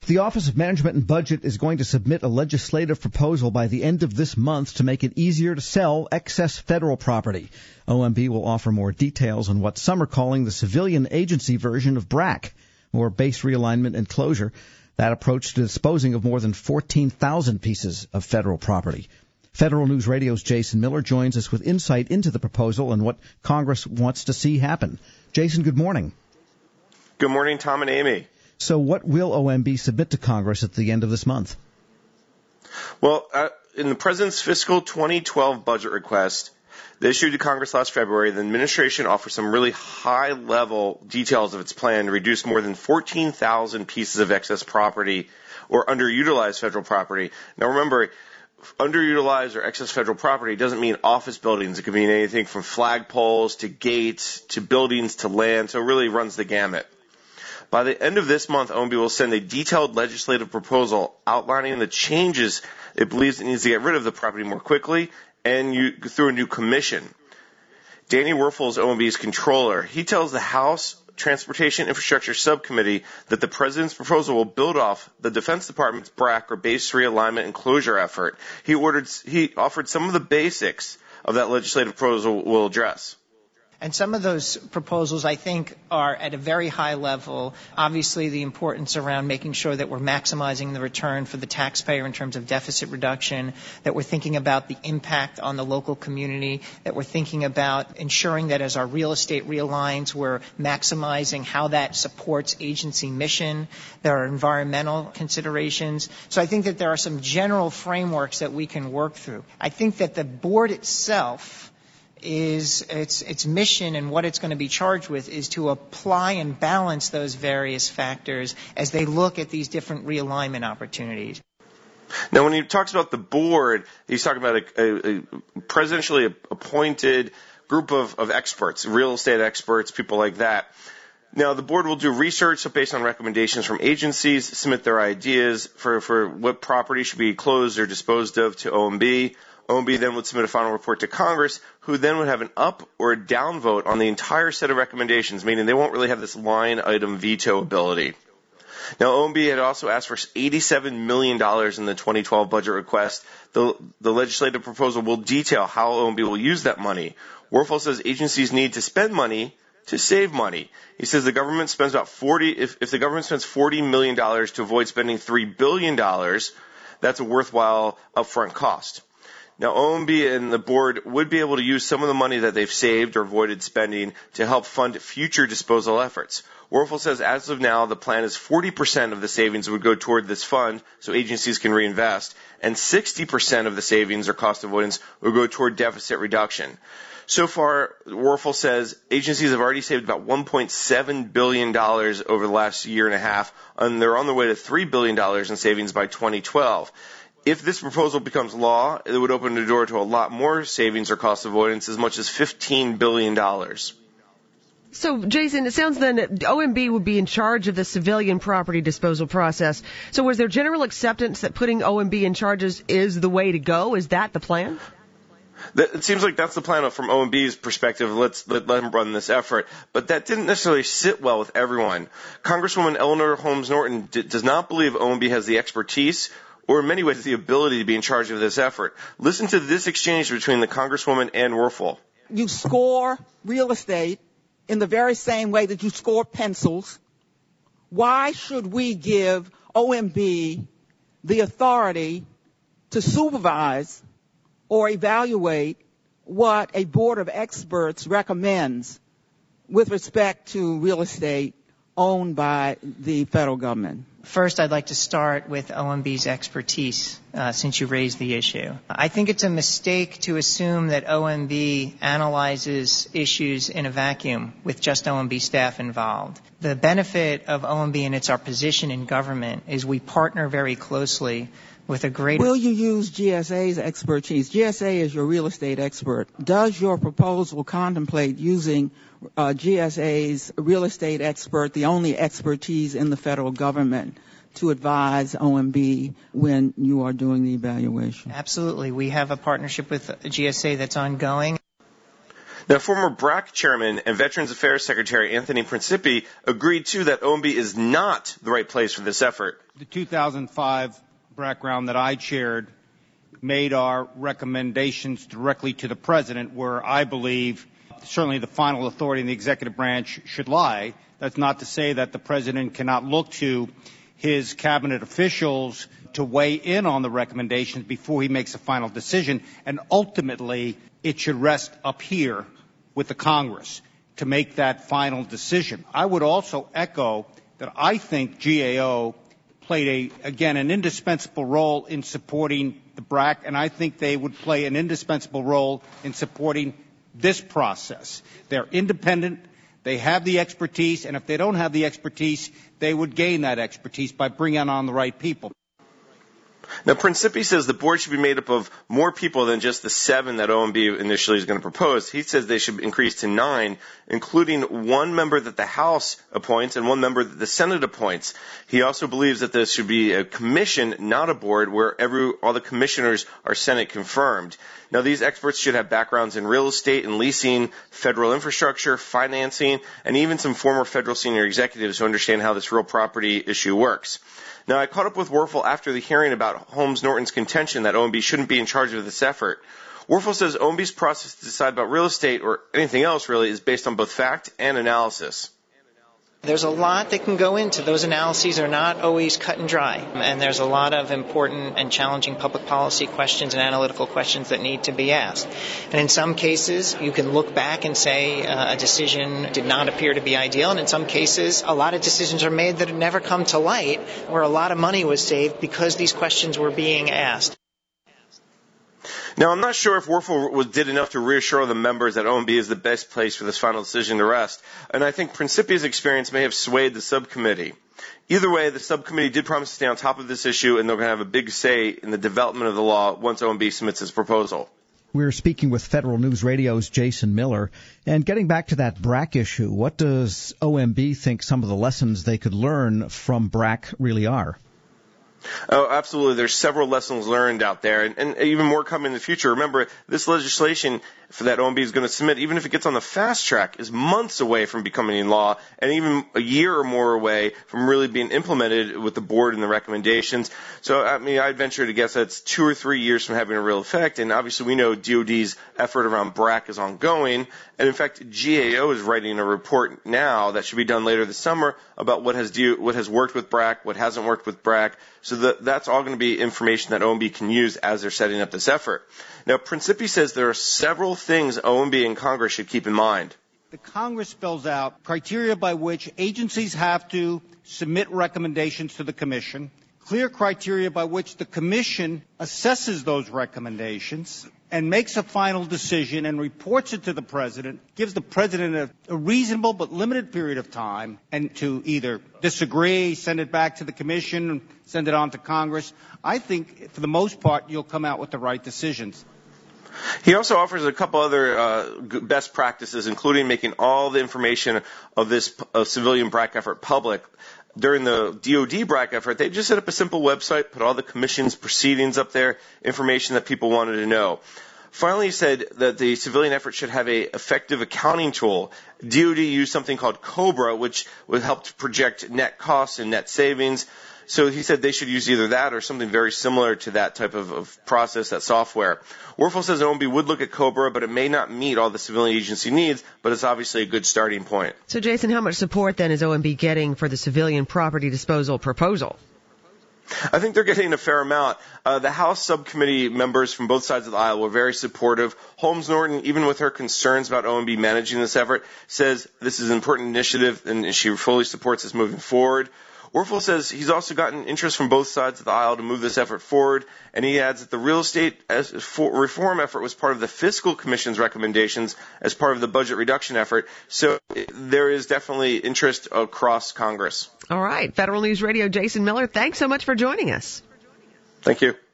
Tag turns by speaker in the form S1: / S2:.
S1: The Office of Management and Budget is going to submit a legislative proposal by the end of this month to make it easier to sell excess federal property. OMB will offer more details on what some are calling the civilian agency version of BRAC, or Base Realignment and Closure, that approach to disposing of more than 14,000 pieces of federal property. Federal News Radio's Jason Miller joins us with insight into the proposal and what Congress wants to see happen. Jason, good morning.
S2: Good morning, Tom and Amy.
S1: So what will OMB submit to Congress at the end of this month?
S2: Well, in the President's fiscal 2012 budget request, they issued to Congress last February, the administration offers some really high-level details of its plan to reduce more than 14,000 pieces of excess property or underutilized federal property. Now, remember, underutilized or excess federal property doesn't mean office buildings. It could mean anything from flagpoles to gates to buildings to land, so it really runs the gamut. By the end of this month, OMB will send a detailed legislative proposal outlining the changes it believes it needs to get rid of the property more quickly and through a new commission. Danny Werfel is OMB's controller. He tells the House Transportation Infrastructure Subcommittee that the President's proposal will build off the Defense Department's BRAC, or Base Realignment and Closure effort. He offered some of the basics of that legislative proposal will address.
S3: And some of those proposals, I think, are at a very high level. Obviously, the importance around making sure that we're maximizing the return for the taxpayer in terms of deficit reduction, that we're thinking about the impact on the local community, that we're thinking about ensuring that as our real estate realigns, we're maximizing how that supports agency mission. There are environmental considerations. So I think that there are some general frameworks that we can work through. I think that the board itself is its mission and what it's going to be charged with is to apply and balance those various factors as they look at these different realignment opportunities.
S2: Now, when he talks about the board, he's talking about a presidentially appointed group of experts, real estate experts, people like that. Now, the board will do research based on recommendations from agencies, submit their ideas for what property should be closed or disposed of to OMB. OMB then would submit a final report to Congress, who then would have an up or a down vote on the entire set of recommendations, meaning they won't really have this line item veto ability. Now, OMB had also asked for $87 million in the 2012 budget request. The legislative proposal will detail how OMB will use that money. Werfel says agencies need to spend money to save money. He says the government spends about if the government spends $40 million to avoid spending $3 billion, that's a worthwhile upfront cost. Now, OMB and the board would be able to use some of the money that they've saved or avoided spending to help fund future disposal efforts. Werfel says as of now, the plan is 40% of the savings would go toward this fund so agencies can reinvest, and 60% of the savings or cost avoidance would go toward deficit reduction. So far, Werfel says agencies have already saved about $1.7 billion over the last year and a half, and they're on their way to $3 billion in savings by 2012. If this proposal becomes law, it would open the door to a lot more savings or cost avoidance, as much as $15 billion.
S4: So, Jason, it sounds then that OMB would be in charge of the civilian property disposal process. So was there general acceptance that putting OMB in charge is the way to go? Is that the plan?
S2: It seems like that's the plan from OMB's perspective. Let them run this effort. But that didn't necessarily sit well with everyone. Congresswoman Eleanor Holmes Norton does not believe OMB has the expertise or in many ways the ability to be in charge of this effort. Listen to this exchange between the Congresswoman and Werfel.
S5: You score real estate in the very same way that you score pencils. Why should we give OMB the authority to supervise or evaluate what a board of experts recommends with respect to real estate owned by the federal government?
S3: First, I'd like to start with OMB's expertise, since you raised the issue. I think it's a mistake to assume that OMB analyzes issues in a vacuum with just OMB staff involved. The benefit of OMB, and it's our position in government, is we partner very closely with a great...
S5: Will you use GSA's expertise? GSA is your real estate expert. Does your proposal contemplate using GSA's real estate expert, the only expertise in the federal government, to advise OMB when you are doing the evaluation?
S3: Absolutely. We have a partnership with GSA that's ongoing.
S2: Now, former BRAC chairman and Veterans Affairs Secretary Anthony Principi agreed, too, that OMB is not the right place for this effort.
S6: The 2005 BRAC round that I chaired made our recommendations directly to the President, where I believe certainly the final authority in the executive branch should lie. That's not to say that the President cannot look to his cabinet officials to weigh in on the recommendations before he makes a final decision, and ultimately it should rest up here with the Congress to make that final decision. I would also echo that I think GAO played, an indispensable role in supporting the BRAC, and I think they would play an indispensable role in supporting this process. They're independent. They have the expertise, and if they don't have the expertise, they would gain that expertise by bringing on the right people.
S2: Now, Principi says the board should be made up of more people than just the 7 that OMB initially is going to propose. He says they should increase to 9, including 1 member that the House appoints and 1 member that the Senate appoints. He also believes that this should be a commission, not a board, where all the commissioners are Senate confirmed. Now, these experts should have backgrounds in real estate and leasing, federal infrastructure, financing, and even some former federal senior executives who understand how this real property issue works. Now, I caught up with Werfel after the hearing about Holmes Norton's contention that OMB shouldn't be in charge of this effort. Werfel says OMB's process to decide about real estate or anything else really is based on both fact and analysis.
S3: There's a lot that can go into those analyses are not always cut and dry, and there's a lot of important and challenging public policy questions and analytical questions that need to be asked. And in some cases, you can look back and say a decision did not appear to be ideal, and in some cases, a lot of decisions are made that have never come to light, where a lot of money was saved because these questions were being asked.
S2: Now, I'm not sure if Werfel did enough to reassure the members that OMB is the best place for this final decision to rest, and I think Principi's experience may have swayed the subcommittee. Either way, the subcommittee did promise to stay on top of this issue, and they're going to have a big say in the development of the law once OMB submits its proposal.
S1: We're speaking with Federal News Radio's Jason Miller. And getting back to that BRAC issue, what does OMB think some of the lessons they could learn from BRAC really are?
S2: Oh, absolutely. There's several lessons learned out there, and even more coming in the future. Remember, this legislation for that OMB is going to submit, even if it gets on the fast track, is months away from becoming law, and even a year or more away from really being implemented with the board and the recommendations. So, I'd venture to guess that's 2 or 3 years from having a real effect, and obviously we know DOD's effort around BRAC is ongoing, and in fact, GAO is writing a report now that should be done later this summer about what has worked with BRAC, what hasn't worked with BRAC. So that's all going to be information that OMB can use as they're setting up this effort. Now, Principi says there are several things OMB and Congress should keep in mind.
S6: The Congress spells out criteria by which agencies have to submit recommendations to the Commission, clear criteria by which the Commission assesses those recommendations and makes a final decision and reports it to the President, gives the President a reasonable but limited period of time and to either disagree, send it back to the Commission, send it on to Congress. I think, for the most part, you'll come out with the right decisions.
S2: He also offers a couple other best practices, including making all the information of this civilian BRAC effort public. During the DOD BRAC effort, they just set up a simple website, put all the Commission's proceedings up there, information that people wanted to know. Finally, he said that the civilian effort should have an effective accounting tool. DOD used something called COBRA, which would help to project net costs and net savings. So he said they should use either that or something very similar to that type of process, that software. Werfel says OMB would look at COBRA, but it may not meet all the civilian agency needs, but it's obviously a good starting point.
S4: So, Jason, how much support then is OMB getting for the civilian property disposal proposal?
S2: I think they're getting a fair amount. The House subcommittee members from both sides of the aisle were very supportive. Holmes Norton, even with her concerns about OMB managing this effort, says this is an important initiative and she fully supports this moving forward. Werfel says he's also gotten interest from both sides of the aisle to move this effort forward, and he adds that the real estate reform effort was part of the Fiscal Commission's recommendations as part of the budget reduction effort. So there is definitely interest across Congress.
S4: All right. Federal News Radio, Jason Miller, thanks so much for joining us.
S2: Thank you.